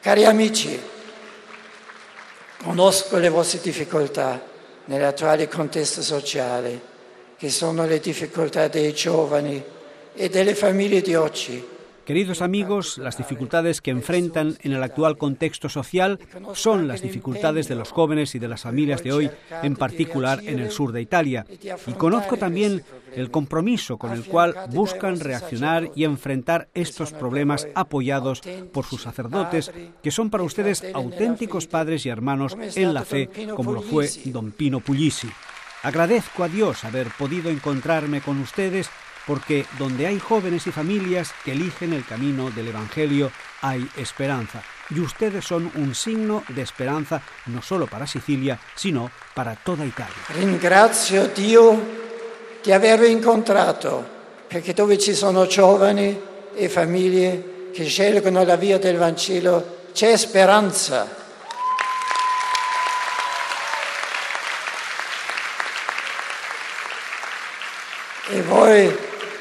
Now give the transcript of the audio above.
Cari amici, conosco le vostre difficoltà nell'attuale contesto sociale, che sono le difficoltà dei giovani e delle famiglie di oggi. Queridos amigos, las dificultades que enfrentan en el actual contexto social son las dificultades de los jóvenes y de las familias de hoy, en particular en el sur de Italia. Y conozco también el compromiso con el cual buscan reaccionar y enfrentar estos problemas apoyados por sus sacerdotes, que son para ustedes auténticos padres y hermanos en la fe, como lo fue don Pino Puglisi. Agradezco a Dios haber podido encontrarme con ustedes, porque donde hay jóvenes y familias que eligen el camino del Evangelio hay esperanza. Y ustedes son un signo de esperanza no solo para Sicilia, sino para toda Italia. Ringrazio Dio di avervi incontrato, perché dove ci sono giovani e famiglie che scelgono la via del Vangelo c'è speranza. E voi